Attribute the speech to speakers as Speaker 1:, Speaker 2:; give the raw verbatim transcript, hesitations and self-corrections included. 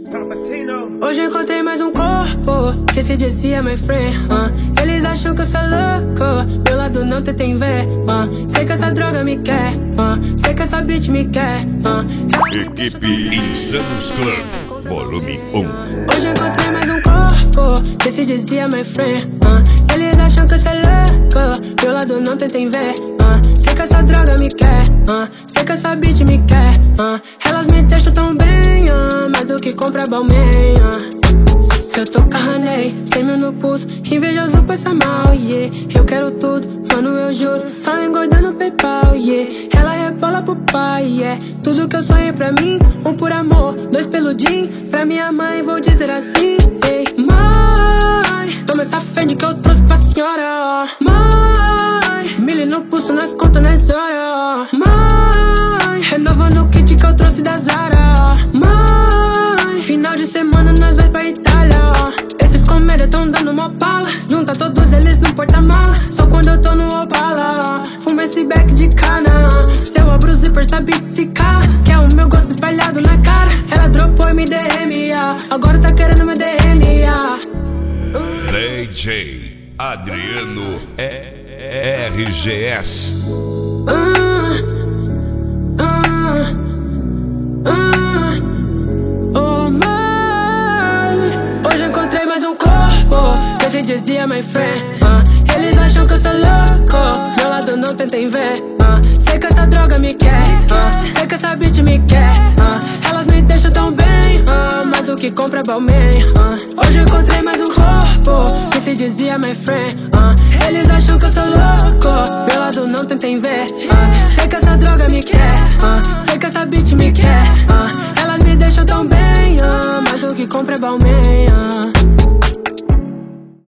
Speaker 1: Hoje encontrei mais um corpo que se dizia my friend, uh. Eles acham que eu sou louco, meu lado não tentem ver, uh. Sei que essa droga me quer, uh. Sei que essa bitch me quer, uh.
Speaker 2: Equipe Insanos Club, volume um.
Speaker 1: Hoje encontrei mais um corpo que se dizia my friend, uh. Eles acham que eu sou louco, meu lado não tentem ver, uh. Sei que essa droga me quer, uh. Sei que essa bitch me quer, uh. Elas me deixam tão bem, uh. Mais do que compra Balmain, uh. Se eu tô carranei, cem mil no pulso, invejoso passa mal, yeah. Eu quero tudo, mano, eu juro, só engordando PayPal, yeah. Ela rebola pro pai, yeah. Tudo que eu sonhei pra mim, um por amor, dois pelo din. Pra minha mãe vou dizer assim, ei, mãe, toma essa fende que eu trouxe pra senhora, ó. Mãe, milho no pulso, nas contas, nas horas, ó. Mãe, renovando o kit que eu trouxe da Zara, ó. Mãe, final de semana nós vai pra Itália, ó. Esses comédia tão dando uma pala, junta todos eles no porta-mala. Só quando eu tô no Opala, ó. Fumo esse beck de cana, ó. Se eu abro o zíper, essa bitch se cala. Que é o meu gosto espalhado na cara. Ela dropou e me D M, ó. Agora tá querendo meu D M, ó. uh.
Speaker 2: D J Adriano R G S.
Speaker 1: uh, uh, uh, oh, mãe. Hoje encontrei mais um corpo que se dizia my friend, uh. Eles acham que eu sou louco, meu lado não tentem ver, uh. Sei que essa droga me quer, uh. Sei que essa bitch me quer, uh. Elas me deixam tão bem, uh. Mais do que compra Balmain, uh. Hoje encontrei mais um corpo que se dizia my friend, uh. Eles acham que eu sou louco, meu lado não tentem ver, uh. Sei que essa droga me quer, uh. Sei que essa bitch me quer, uh. Elas me deixam tão bem, uh. Mais do que compra Balmain, uh.